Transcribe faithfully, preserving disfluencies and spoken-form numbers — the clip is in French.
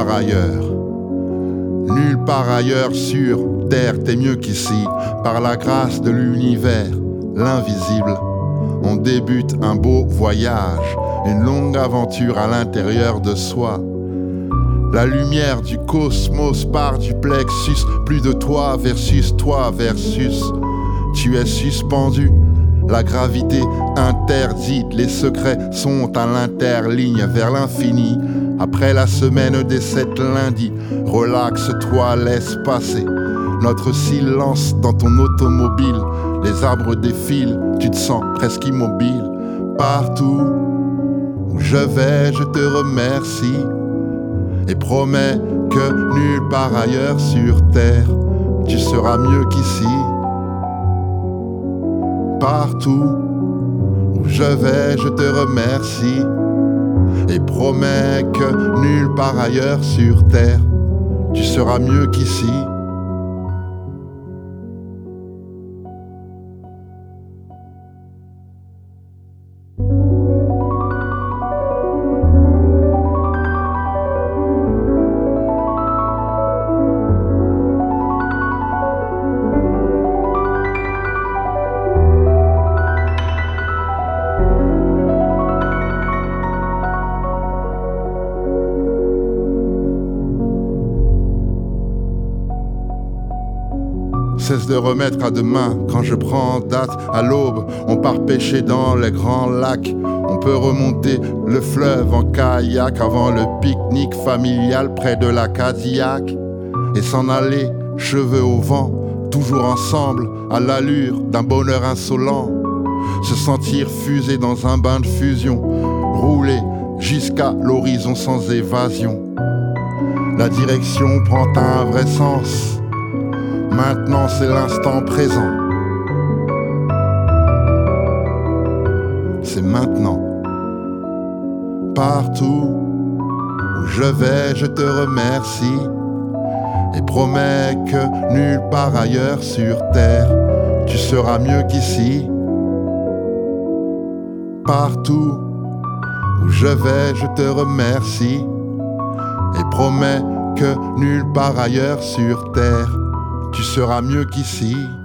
part ailleurs. Nulle part ailleurs sur terre t'es mieux qu'ici. Par la grâce de l'univers, l'invisible, on débute un beau voyage, une longue aventure à l'intérieur de soi. La lumière du cosmos part du plexus, plus de toi versus toi versus. Tu es suspendu, la gravité interdite, les secrets sont à l'interligne vers l'infini. Après la semaine des sept lundis, relaxe-toi, laisse passer notre silence dans ton automobile. Les arbres défilent, tu te sens presque immobile. Partout où je vais, je te remercie et promets que nulle part ailleurs sur terre tu seras mieux qu'ici. Partout où je vais, je te remercie et promets que nulle part ailleurs sur terre tu seras mieux qu'ici. Cesse de remettre à demain quand je prends date. À l'aube, on part pêcher dans les grands lacs. On peut remonter le fleuve en kayak avant le pique-nique familial près de la Cadillac et s'en aller, cheveux au vent, toujours ensemble, à l'allure d'un bonheur insolent. Se sentir fusé dans un bain de fusion, rouler jusqu'à l'horizon sans évasion. La direction prend un vrai sens. Maintenant c'est l'instant présent. C'est maintenant. Partout où je vais, je te remercie et promets que nulle part ailleurs sur terre tu seras mieux qu'ici. Partout où je vais, je te remercie et promets que nulle part ailleurs sur terre tu seras mieux qu'ici.